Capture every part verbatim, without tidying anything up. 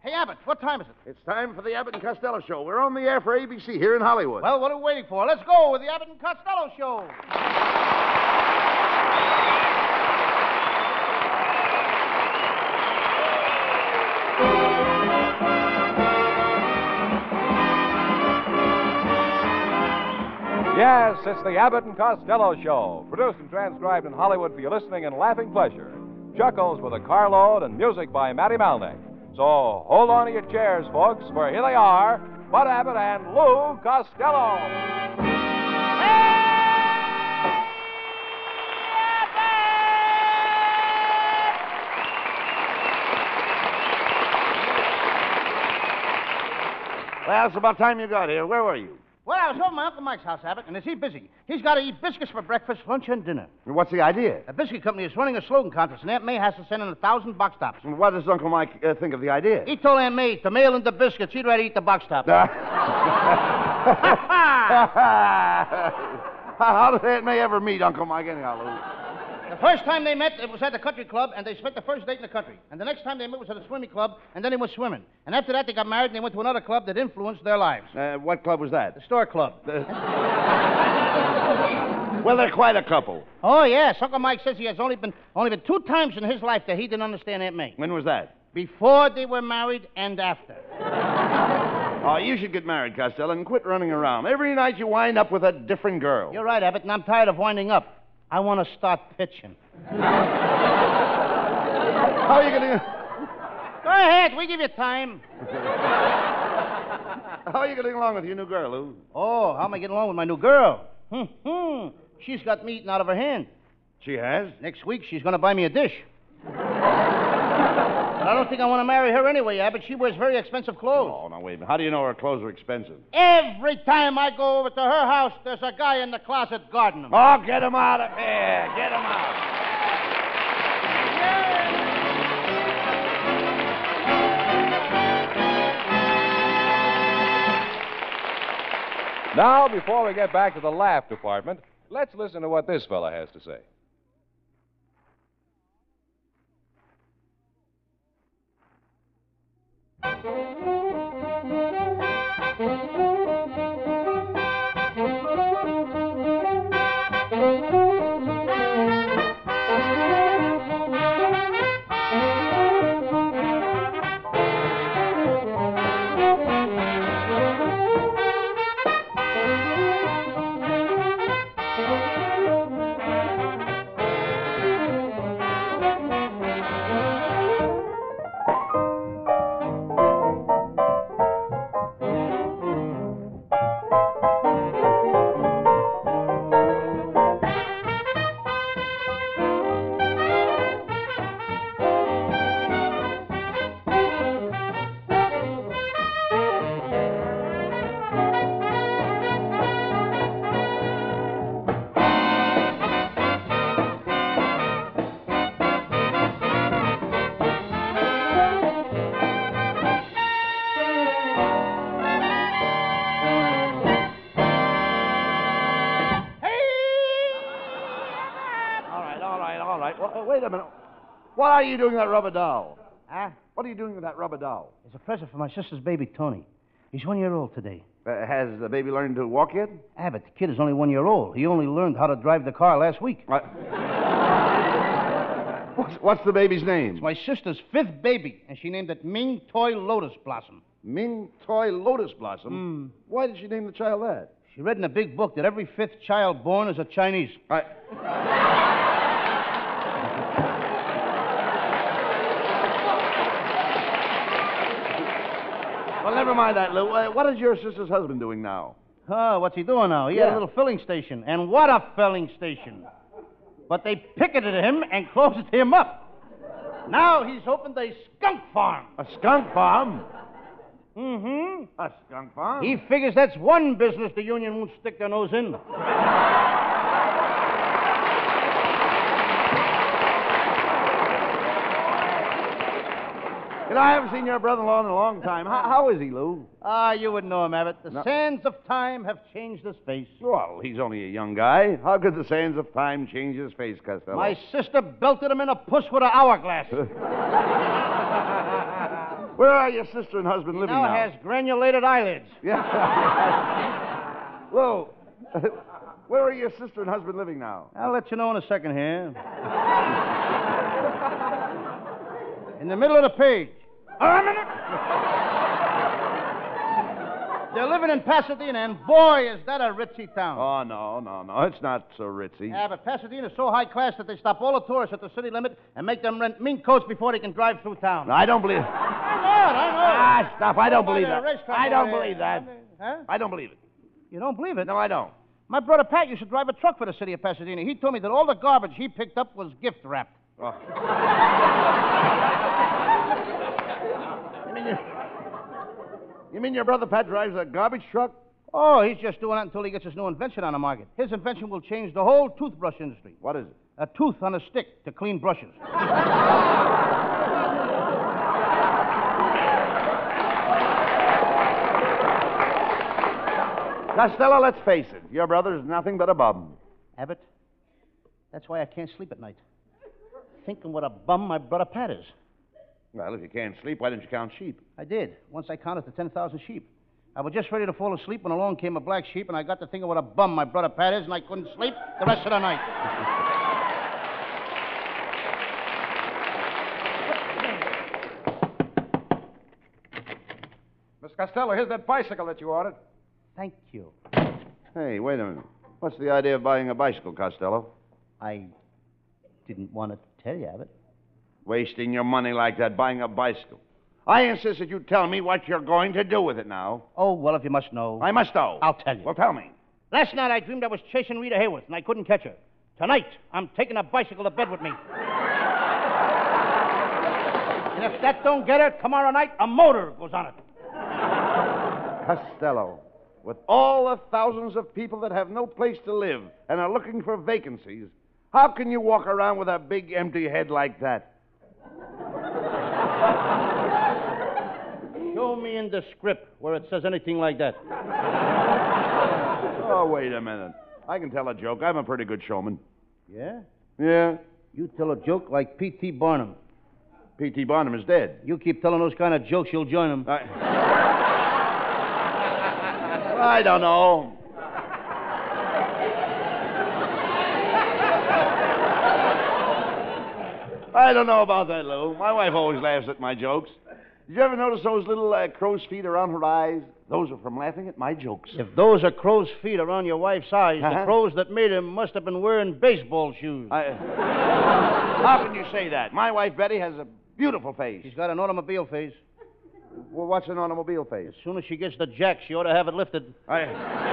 Hey, Abbott, what time is it? It's time for the Abbott and Costello Show. We're on the air for A B C here in Hollywood. Well, what are we waiting for? Let's go with the Abbott and Costello Show. Yes, it's the Abbott and Costello Show, produced and transcribed in Hollywood for your listening and laughing pleasure. Chuckles with a carload and music by Matty Malnick. So hold on to your chairs, folks, for here they are, Bud Abbott and Lou Costello. Well, it's about time you got here. Where were you? Well, I was over at my Uncle Mike's house, Abbott, and is he busy? He's got to eat biscuits for breakfast, lunch, and dinner. What's the idea? The biscuit company is running a slogan contest, and Aunt May has to send in a thousand box tops. What does Uncle Mike uh, think of the idea? He told Aunt May to mail in the biscuits. He'd rather eat the box tops. How did Aunt May ever meet Uncle Mike anyhow, Lou? The first time they met, it was at the country club, and they spent the first date in the country. And the next time they met was at a swimming club, and then they went swimming. And after that, they got married, and they went to another club that influenced their lives. Uh, what club was that? The store club. Well, they're quite a couple. Oh, yes. Uncle Mike says he has only been only been two times in his life that he didn't understand Aunt May. When was that? Before they were married and after. Oh, you should get married, Costello, and quit running around. Every night you wind up with a different girl. You're right, Abbott, and I'm tired of winding up. I want to start pitching. How are you going to... Go ahead. We give you time. How are you getting along with your new girl, Lou? Oh, how am I getting along with my new girl? Hmm, hmm. She's got me eating out of her hand. She has? Next week, she's going to buy me a dish. But I don't think I want to marry her anyway, Abbott. She wears very expensive clothes. Oh, now, wait a minute. How do you know her clothes are expensive? Every time I go over to her house, there's a guy in the closet guarding them. Oh, get him out of here. Get him out. Now, before we get back to the laugh department, let's listen to what this fella has to say. Wait a minute. What are you doing with that rubber doll? Huh? What are you doing with that rubber doll? It's a present for my sister's baby, Tony. He's one year old today. Uh, has the baby learned to walk yet? Abbott, the kid is only one year old. He only learned how to drive the car last week. Uh, what's, what's the baby's name? It's my sister's fifth baby, and she named it Ming Toy Lotus Blossom. Ming Toy Lotus Blossom? Mm. Why did she name the child that? She read in a big book that every fifth child born is a Chinese. I... Well, never mind that, Lou. Uh, what is your sister's husband doing now? Oh, what's he doing now? He Yeah. had a little filling station. And what a filling station. But they picketed him and closed him up. Now he's opened a skunk farm. A skunk farm? Mm-hmm. A skunk farm? He figures that's one business the union won't stick their nose in. You know, I haven't seen your brother-in-law in a long time. How, how is he, Lou? Ah, you wouldn't know him, Abbott. The No. sands of time have changed his face. Well, he's only a young guy. How could the sands of time change his face, Costello? My sister belted him in a puss with an hourglass. Where are your sister and husband He living now now? has granulated eyelids. Yeah. Lou, where are your sister and husband living now? I'll let you know in a second here. In the middle of the page. A minute. They're living in Pasadena, and boy, is that a ritzy town. Oh, no, no, no. It's not so ritzy. Yeah, but Pasadena's so high class that they stop all the tourists at the city limit and make them rent mink coats before they can drive through town. No, I don't believe it. I know it, I know it. Ah, stop. I don't believe By the that. racetrack I don't over believe there. that. Huh? I don't believe it. You don't believe it? No, I don't. My brother Pat used to drive a truck for the city of Pasadena. He told me that all the garbage he picked up was gift wrapped. Oh. you, mean you, you mean your brother Pat drives a garbage truck? Oh, he's just doing that until he gets his new invention on the market. His invention will change the whole toothbrush industry. What is it? A tooth on a stick to clean brushes. Costello, let's face it. Your brother's nothing but a bum. Abbott, that's why I can't sleep at night. Thinking what a bum my brother Pat is. Well, if you can't sleep, why didn't you count sheep? I did. Once I counted to ten thousand sheep. I was just ready to fall asleep when along came a black sheep, and I got to thinking what a bum my brother Pat is, and I couldn't sleep the rest of the night. Miss Costello, here's that bicycle that you ordered. Thank you. Hey, wait a minute. What's the idea of buying a bicycle, Costello? I didn't want to tell you, Abbott. Wasting your money like that buying a bicycle. I insist that you tell me what you're going to do with it now. Oh, well, if you must know. I must know. I'll tell you. Well, tell me. Last night I dreamed I was chasing Rita Hayworth, and I couldn't catch her. Tonight, I'm taking a bicycle to bed with me. And if that don't get her, tomorrow night, a motor goes on it. Costello, with all the thousands of people that have no place to live and are looking for vacancies, how can you walk around with a big empty head like that? Show me in the script where it says anything like that. Oh, wait a minute. I can tell a joke. I'm a pretty good showman. Yeah? Yeah? You tell a joke like P T Barnum. P T Barnum is dead. You keep telling those kind of jokes, you'll join them. I... I don't know. I don't know about that, Lou. My wife always laughs at my jokes. Did you ever notice those little uh, crow's feet around her eyes? Those are from laughing at my jokes. If those are crow's feet around your wife's eyes, Uh-huh. the crows that made them must have been wearing baseball shoes. I... How can you say that? My wife, Betty, has a beautiful face. She's got an automobile face. Well, what's an automobile face? As soon as she gets the jack, she ought to have it lifted. I...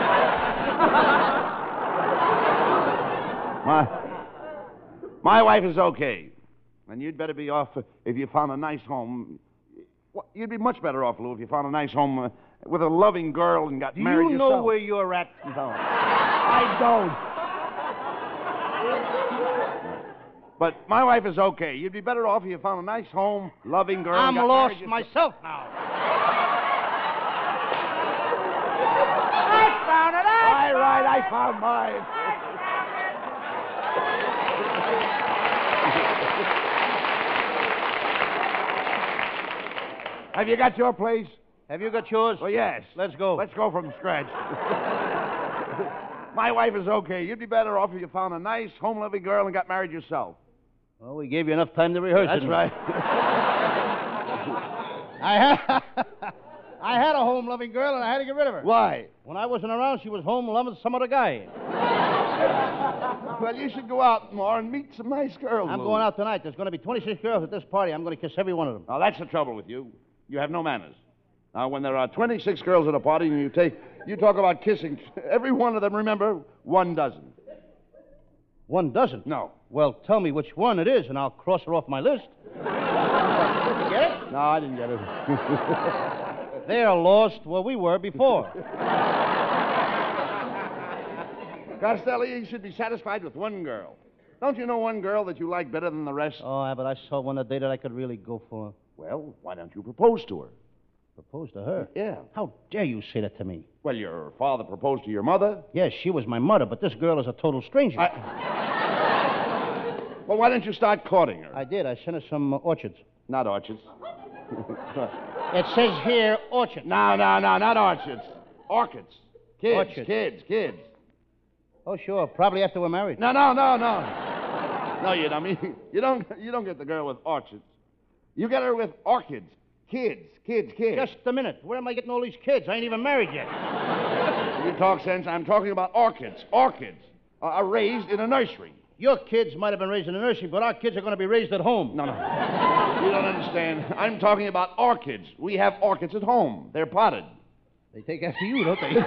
my... My wife is okay. And you'd better be off if you found a nice home. Well, you'd be much better off, Lou, if you found a nice home uh, with a loving girl and got Do married you yourself. know where you're at? No. I don't. But my wife is okay. You'd be better off if you found a nice home, loving girl. I'm and got lost married yourself. myself now. I found it! I All right, I found mine. Have you got your place? Have you got yours? Well, yes. Let's go. Let's go from scratch. My wife is okay. You'd be better off if you found a nice, home-loving girl and got married yourself. Well, we gave you enough time to rehearse. That's didn't we? right. I had, I had a home-loving girl, and I had to get rid of her. Why? When I wasn't around, she was home loving some other guy. Well, you should go out more and meet some nice girls. I'm Lou. going out tonight. There's going to be twenty-six girls at this party. I'm going to kiss every one of them. Now, that's the trouble with you. You have no manners. Now, when there are twenty-six girls at a party and you take, you talk about kissing, every one of them, remember, one dozen. One dozen? No. Well, tell me which one it is, and I'll cross her off my list. Did you get it? No, I didn't get it. They're lost where we were before. Costello, you should be satisfied with one girl. Don't you know one girl that you like better than the rest? Oh, Abbott, I saw one today that I could really go for. Well, why don't you propose to her? Propose to her? Yeah. How dare you say that to me? Well, your father proposed to your mother. Yes, she was my mother, but this girl is a total stranger. I... Well, why don't you start courting her? I did. I sent her some uh, orchids. Not orchids. It says here orchard. No, no, no, not orchids. Orchids. Kids, Orchids. kids, kids. Oh, sure. Probably after we're married. No, no, no, no. No, you dummy. You don't, you don't get the girl with orchids. You get her with orchids. Kids, kids, kids. Just a minute. Where am I getting all these kids? I ain't even married yet. You talk sense. I'm talking about orchids. Orchids uh, are raised in a nursery. Your kids might have been raised in a nursery, but our kids are going to be raised at home. No, no. You don't understand. I'm talking about orchids. We have orchids at home. They're potted. They take after you, don't they?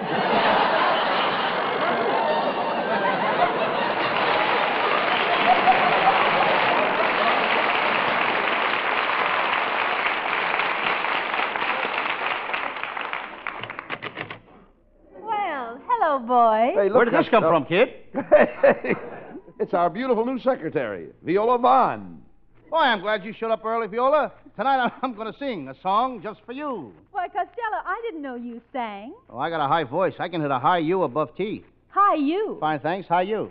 Well, hello, boys. Hey, look, Where did this come uh, from, kid? It's our beautiful new secretary, Viola Vaughn. Boy, I'm glad you showed up early, Viola. Tonight I'm going to sing a song just for you. Why, Costello, I didn't know you sang. Oh, I got a high voice. I can hit a high U above T. Hi, you. Fine, thanks. High U.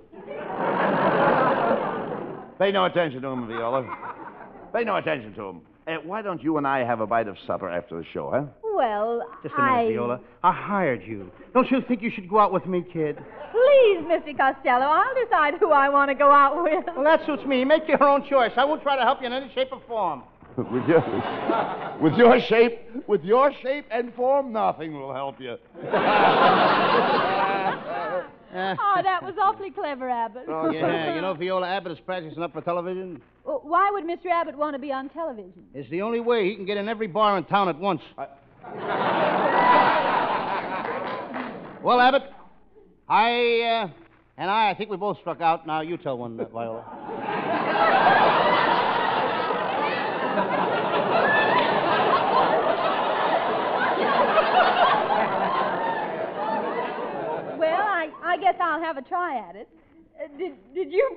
Pay no attention to him, Viola. Pay no attention to him. Uh, why don't you and I have a bite of supper after the show, huh? Well, Just a minute, I... Viola. I hired you. Don't you think you should go out with me, kid? Please, Mister Costello, I'll decide who I want to go out with. Well, that suits me. Make your own choice. I won't try to help you in any shape or form. with your, with your shape, with your shape and form, nothing will help you. Oh, that was awfully clever, Abbott. Oh, Yeah, you know, Viola, Abbott is practicing up for television. Well, why would Mister Abbott want to be on television? It's the only way he can get in every bar in town at once. I- Well, Abbott, I, uh, and I, I think we both struck out. Now, you tell one, uh, Viola. Well, I, I guess I'll have a try at it. Uh, did, did you...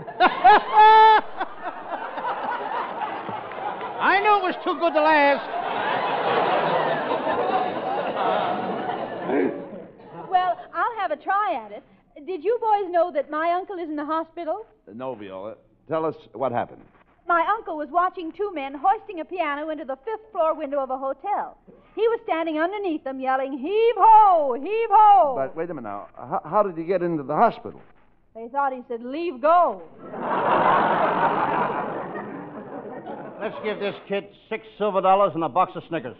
I knew it was too good to last. Well, I'll have a try at it. Did you boys know that my uncle is in the hospital? No, Viola. Tell us what happened. My uncle was watching two men hoisting a piano into the fifth floor window of a hotel. He was standing underneath them yelling, heave ho, heave ho. But wait a minute now. How, how did he get into the hospital? They thought he said, leave go. Let's give this kid six silver dollars and a box of Snickers.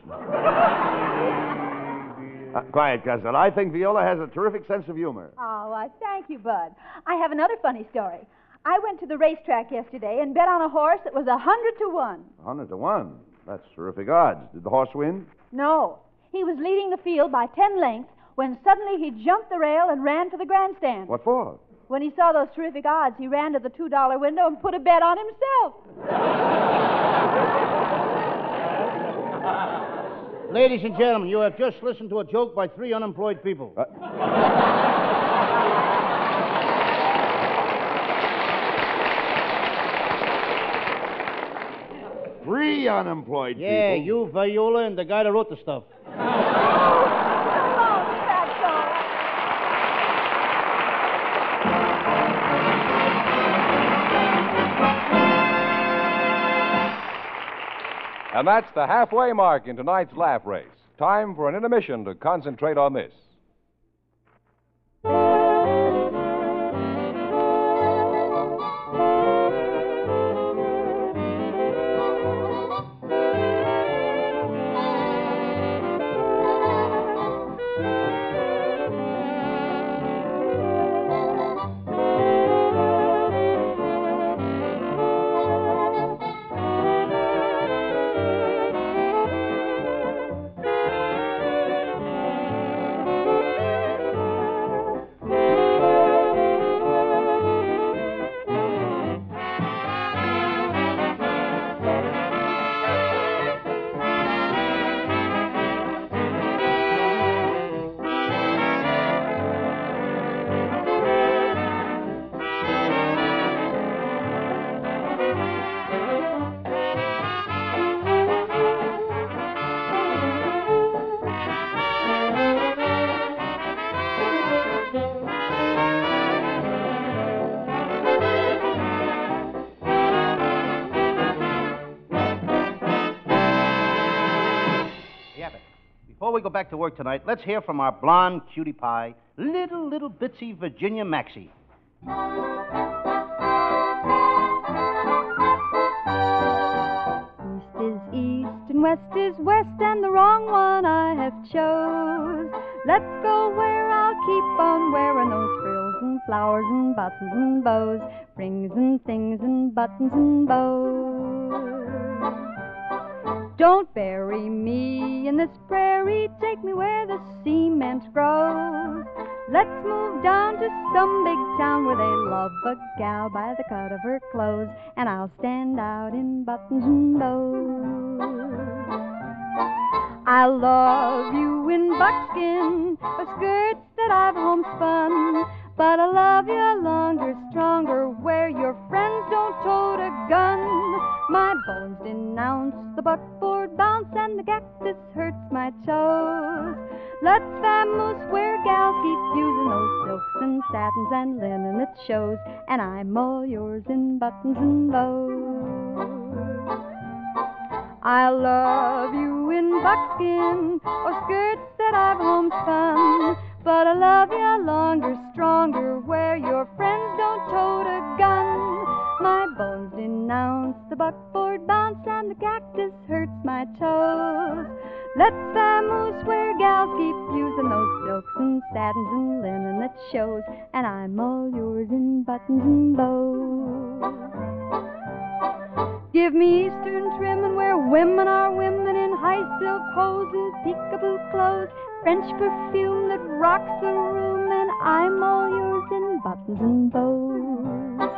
Uh, quiet, Costello. I think Viola has a terrific sense of humor. Oh, I thank you, Bud. I have another funny story. I went to the racetrack yesterday and bet on a horse that was a hundred to one. A hundred to one. That's terrific odds. Did the horse win? No, he was leading the field by ten lengths when suddenly he jumped the rail and ran for the grandstand. What for? When he saw those terrific odds, he ran to the two dollar window and put a bet on himself. Ladies and gentlemen, you have just listened to a joke by three unemployed people. Uh, Three unemployed Yeah, people. you, Viola, and the guy that wrote the stuff. So long, Fatso. And that's the halfway mark in tonight's laugh race. Time for an intermission to concentrate on this. Before we go back to work tonight, let's hear from our blonde cutie pie, little, little bitsy Virginia Maxie. East is east and west is west, and the wrong one I have chose. Let's go where I'll keep on wearing those frills and flowers and buttons and bows, rings and things and buttons and bows. Don't bury me in this prairie, take me where the cement grows. Let's move down to some big town where they love a gal by the cut of her clothes, and I'll stand out in buttons and bows. I love you in buckskin, or skirts that I've homespun, but I love you longer, stronger, where your friends don't tote a gun. My bones denounce the buckboard bounce, and the cactus hurts my toes. Let's vamoose where gals keep using those silks and satins and linen that shows, and I'm all yours in buttons and bows. I love you in buckskin, or skirts that I've homespun, but I love you longer, stronger, where your friends don't tote a gun. My bones denounce the buckboard bounce, and the cactus hurts my toes. Let's vamoose where gals keep using those silks and satins and linen that shows, and I'm all yours in buttons and bows. Give me Eastern trimming where women are women in high silk hose and peekaboo clothes, French perfume that rocks the room, and I'm all yours in buttons and bows.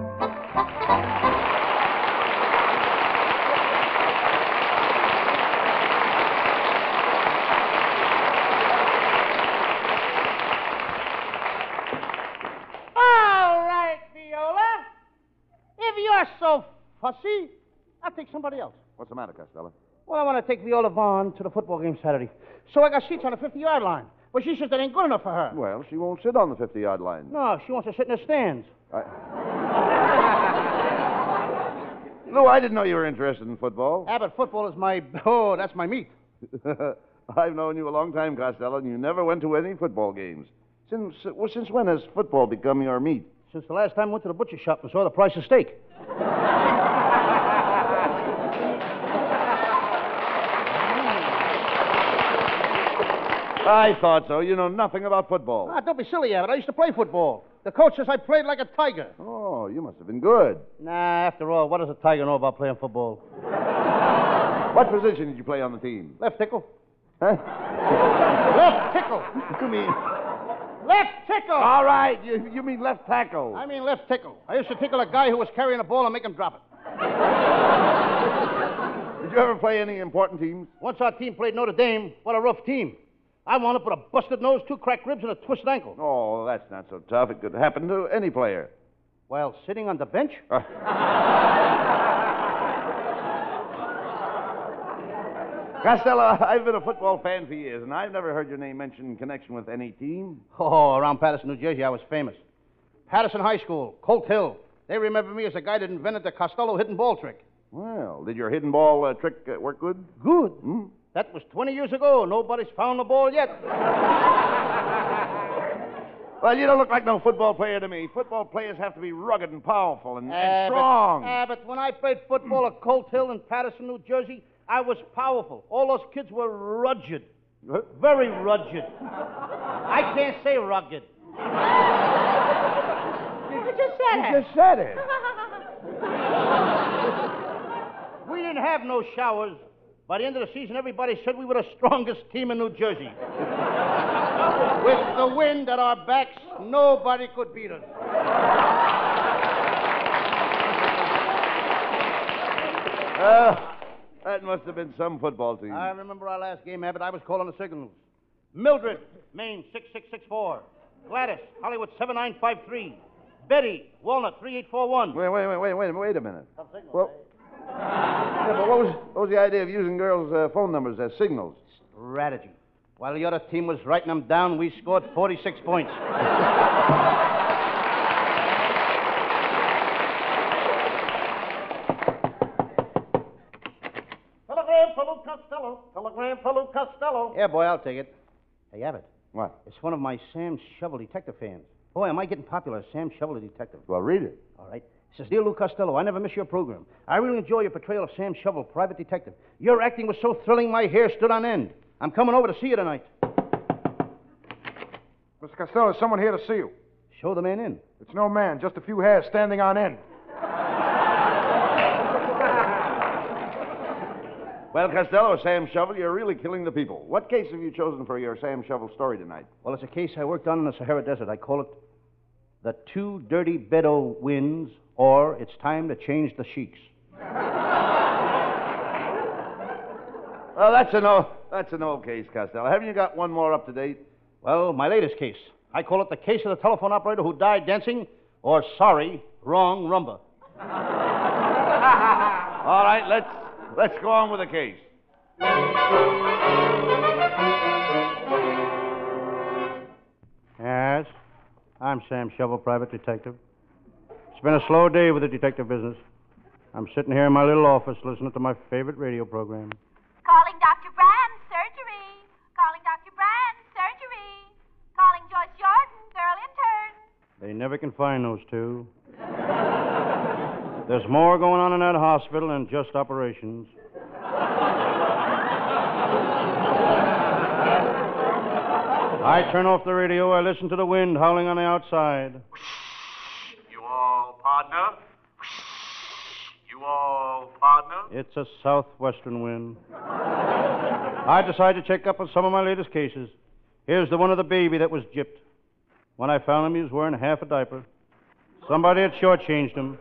All right, Viola. If you're so fussy, I'll take somebody else. What's the matter, Costello? Well, I want to take Viola Vaughn to the football game Saturday. So I got seats on the fifty-yard line. But she says that ain't good enough for her. Well, she won't sit on the fifty-yard line. No, she wants to sit in the stands. I... Lou, I didn't know you were interested in football. Abbott, football is my... Oh, that's my meat. I've known you a long time, Costello, and you never went to any football games. Since well, since when has football become your meat? Since the last time I went to the butcher shop and saw the price of steak. I thought so. You know nothing about football. Ah, don't be silly, Abbott. I used to play football. The coach says I played like a tiger. Oh, you must have been good. Nah, after all, what does a tiger know about playing football? What position did you play on the team? Left tickle. Huh? Left tickle. You mean... Left tickle. All right, you, you mean left tackle. I mean left tickle. I used to tickle a guy who was carrying a ball and make him drop it. Did you ever play any important teams? Once our team played Notre Dame, what a rough team. I wound up with a busted nose, two cracked ribs, and a twisted ankle. Oh, that's not so tough. It could happen to any player. While sitting on the bench? Uh. Costello, I've been a football fan for years, and I've never heard your name mentioned in connection with any team. Oh, around Patterson, New Jersey, I was famous. Patterson High School, Colt Hill. They remember me as the guy that invented the Costello hidden ball trick. Well, did your hidden ball uh, trick uh, work good? Good. Hmm? That was twenty years ago. Nobody's found the ball yet. Well, you don't look like no football player to me. Football players have to be rugged and powerful and, and Abbott, strong. Abbott, when I played football at Colt Hill in Patterson, New Jersey, I was powerful. All those kids were rugged. Very rugged. I can't say rugged. You just said You just said it. We didn't have no showers. By the end of the season, everybody said we were the strongest team in New Jersey. With the wind at our backs, nobody could beat us. Uh, that must have been some football team. I remember our last game, Abbott. I was calling the signals. Mildred, Maine, six six six four. Gladys, Hollywood, seven nine five three. Betty, Walnut, three eight four one. Wait, wait, wait, wait, wait, wait a minute. Some signals, Well, yeah, but what was, what was the idea of using girls' uh, phone numbers as signals? Strategy. While the other team was writing them down, we scored forty-six points. Telegram for Lou Costello. Telegram for Lou Lou Costello. Yeah, boy, I'll take it. Hey, Abbott. What? It's one of my Sam Shovel detective fans. Boy, am I getting popular, Sam Shovel the detective. Well, read it. All right. It says, Dear Lou Costello, I never miss your program. I really enjoy your portrayal of Sam Shovel, private detective. Your acting was so thrilling, my hair stood on end. I'm coming over to see you tonight. Mister Costello, there's someone here to see you. Show the man in. It's no man, just a few hairs standing on end. Well, Costello, Sam Shovel, you're really killing the people. What case have you chosen for your Sam Shovel story tonight? Well, it's a case I worked on in the Sahara Desert. I call it The Two Dirty Bedo Wins, or It's Time to Change the Sheiks. Well, that's an old, that's an old case, Costello. Haven't you got one more up to date? Well, my latest case. I call it the case of the telephone operator who died dancing, or sorry, wrong rumba. All right, let's let's go on with the case. Yes, I'm Sam Shovel, private detective. It's been a slow day with the detective business. I'm sitting here in my little office listening to my favorite radio program. Calling Doctor Brand, surgery. Calling Doctor Brand, surgery. Calling Joyce Jordan, girl intern. They never can find those two. There's more going on in that hospital than just operations. I turn off the radio. I listen to the wind howling on the outside. You all partner? You all partner? It's a southwestern wind. I decide to check up on some of my latest cases. Here's the one of the baby that was gypped. When I found him, he was wearing half a diaper. Somebody had shortchanged him.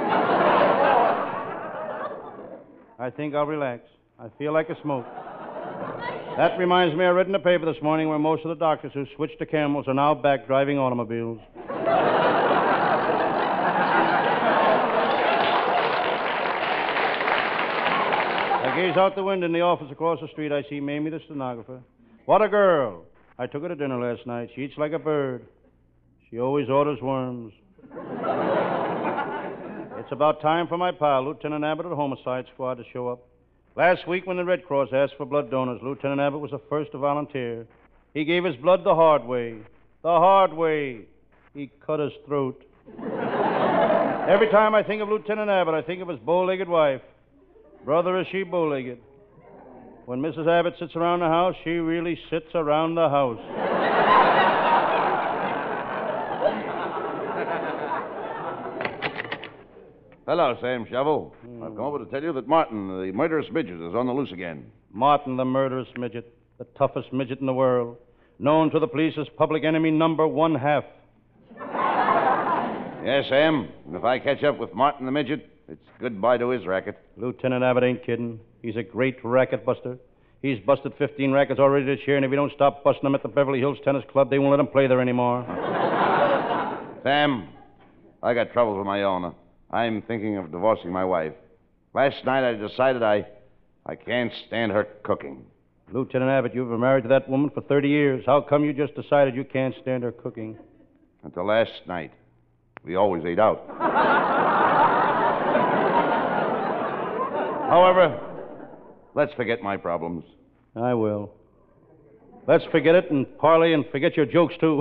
I think I'll relax. I feel like a smoke. That reminds me, I read in the paper this morning where most of the doctors who switched to camels are now back driving automobiles. I gaze out the window in the office across the street. I see Mamie, the stenographer. What a girl. I took her to dinner last night. She eats like a bird. She always orders worms. It's about time for my pal, Lieutenant Abbott of the Homicide Squad, to show up. Last week when the Red Cross asked for blood donors, Lieutenant Abbott was the first to volunteer. He gave his blood the hard way. The hard way. He cut his throat. Every time I think of Lieutenant Abbott, I think of his bow-legged wife. Brother, is she bow-legged. When Missus Abbott sits around the house, she really sits around the house. Hello, Sam Shovel. I've come over to tell you that Martin, the murderous midget, is on the loose again. Martin, the murderous midget, the toughest midget in the world, known to the police as public enemy number one half. Yes, Sam. And if I catch up with Martin the midget, it's goodbye to his racket. Lieutenant Abbott ain't kidding. He's a great racket buster. He's busted fifteen rackets already this year, and if he don't stop busting them at the Beverly Hills Tennis Club, they won't let him play there anymore. Sam, I got troubles of my own. I'm thinking of divorcing my wife. Last night I decided I I can't stand her cooking. Lieutenant Abbott, you've been married to that woman for thirty years. How come you just decided you can't stand her cooking? Until last night. We always ate out. However, let's forget my problems. I will. Let's forget it and parley and forget your jokes, too.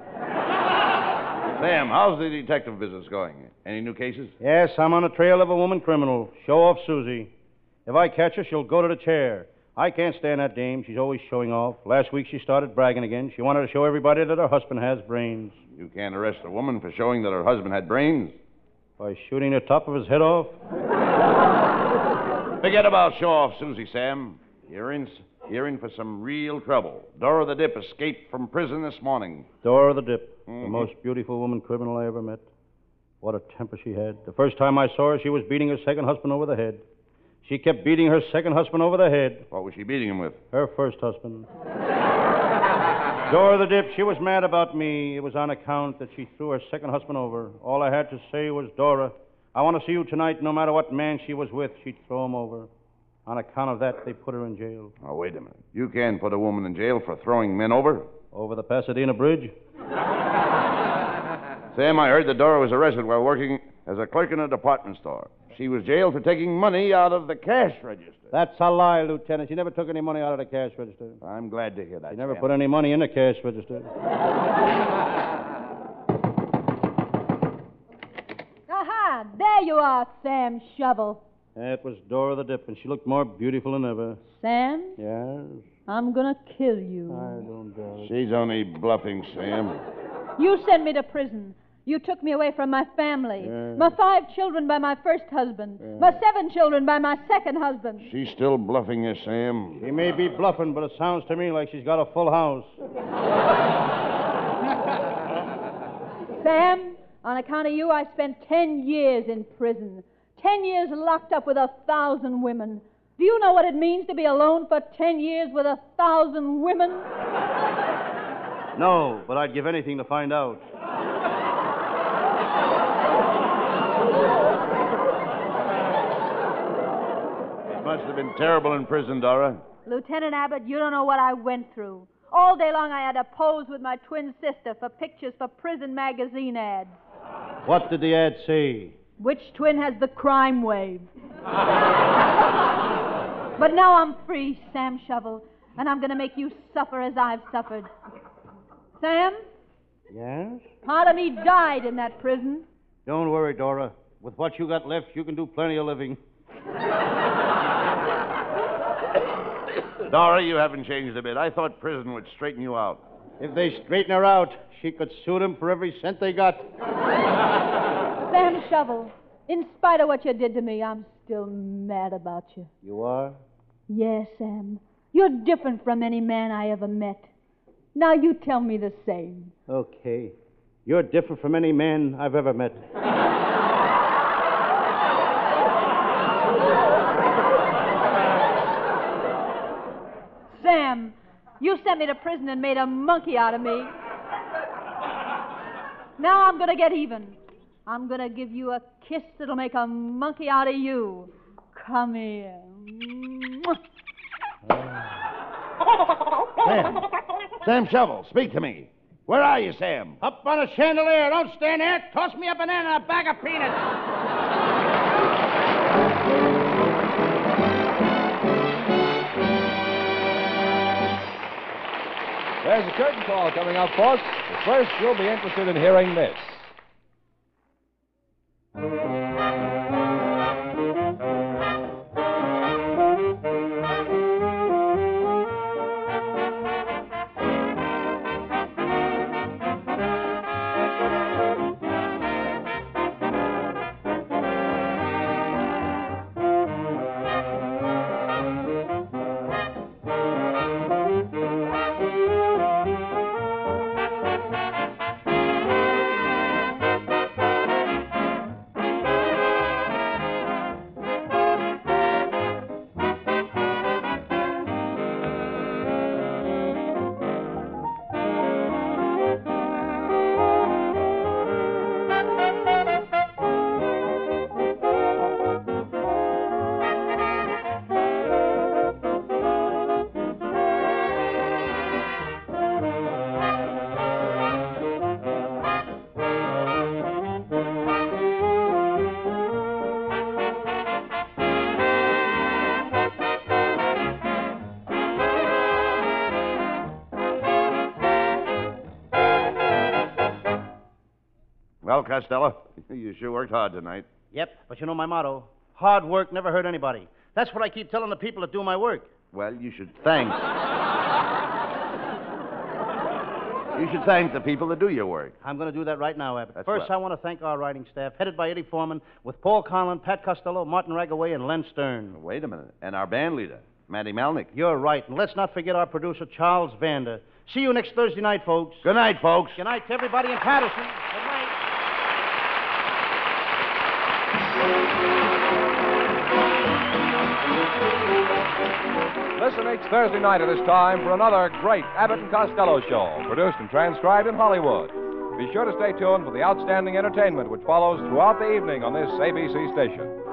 Sam, how's the detective business going? Any new cases? Yes, I'm on the trail of a woman criminal. Show off Susie. If I catch her, she'll go to the chair. I can't stand that dame. She's always showing off. Last week she started bragging again. She wanted to show everybody that her husband has brains. You can't arrest a woman for showing that her husband had brains. By shooting the top of his head off? Forget about show off, Susie, Sam. You're in, you're in for some real trouble. Dora the Dip escaped from prison this morning. Dora the Dip, Mm-hmm. the most beautiful woman criminal I ever met. What a temper she had. The first time I saw her, she was beating her second husband over the head. She kept beating her second husband over the head. What was she beating him with? Her first husband. Dora the Dip, she was mad about me. It was on account that she threw her second husband over. All I had to say was, Dora, I want to see you tonight. No matter what man she was with, she'd throw him over. On account of that, they put her in jail. Oh, wait a minute. You can't put a woman in jail for throwing men over. Over the Pasadena Bridge? Sam, I heard that Dora was arrested while working as a clerk in a department store. she was jailed for taking money out of the cash register. That's a lie, Lieutenant. She never took any money out of the cash register. I'm glad to hear that. She never Sam. put any money in the cash register. Aha! There you are, Sam Shovel. That was Dora the Dip, and she looked more beautiful than ever. Sam, Yes? I'm gonna kill you. I don't doubt it. She's only bluffing, Sam. You sent me to prison. You took me away from my family. Yeah. My five children by my first husband. Yeah. My seven children by my second husband. She's still bluffing you, Sam. She may be bluffing, but it sounds to me like she's got a full house. Sam, on account of you, I spent ten years in prison. Ten years locked up with a thousand women. Do you know what it means to be alone for ten years with a thousand women? No, but I'd give anything to find out. It must have been terrible in prison, Dora. Lieutenant Abbott, you don't know what I went through. All day long I had to pose with my twin sister for pictures for prison magazine ads. What did the ad say? Which twin has the crime wave? But now I'm free, Sam Shovel, and I'm going to make you suffer as I've suffered. Sam, Yes? part of me died in that prison. Don't worry, Dora. With what you got left, you can do plenty of living. Dora, you haven't changed a bit. I thought prison would straighten you out. If they straighten her out, she could sue them for every cent they got. Sam Shovel, in spite of what you did to me, I'm still mad about you. You are? Yes, Sam. You're different from any man I ever met. Now you tell me the same. Okay. You're different from any man I've ever met. Sam, you sent me to prison and made a monkey out of me. Now I'm going to get even. I'm going to give you a kiss that'll make a monkey out of you. Come here. Sam. Sam Shovel, speak to me. Where are you, Sam? Up on a chandelier. Don't stand there. Toss me a banana and a bag of peanuts. There's a curtain call coming up, folks. But first, you'll be interested in hearing this. Well, Costello, you sure worked hard tonight. Yep, but you know my motto. Hard work never hurt anybody. That's what I keep telling the people that do my work. Well, you should thank... you should thank the people that do your work. I'm going to do that right now, Abbott. That's First, well. I want to thank our writing staff, headed by Eddie Foreman, with Paul Conlon, Pat Costello, Martin Ragaway, and Len Stern. Wait a minute. And our band leader, Matty Malnick. You're right. And let's not forget our producer, Charles Vander. See you next Thursday night, folks. Good night, folks. Good night to everybody in Patterson. Good night. Listen each Thursday night at this time for another great Abbott and Costello show, produced and transcribed in Hollywood. Be sure to stay tuned for the outstanding entertainment which follows throughout the evening on this A B C station.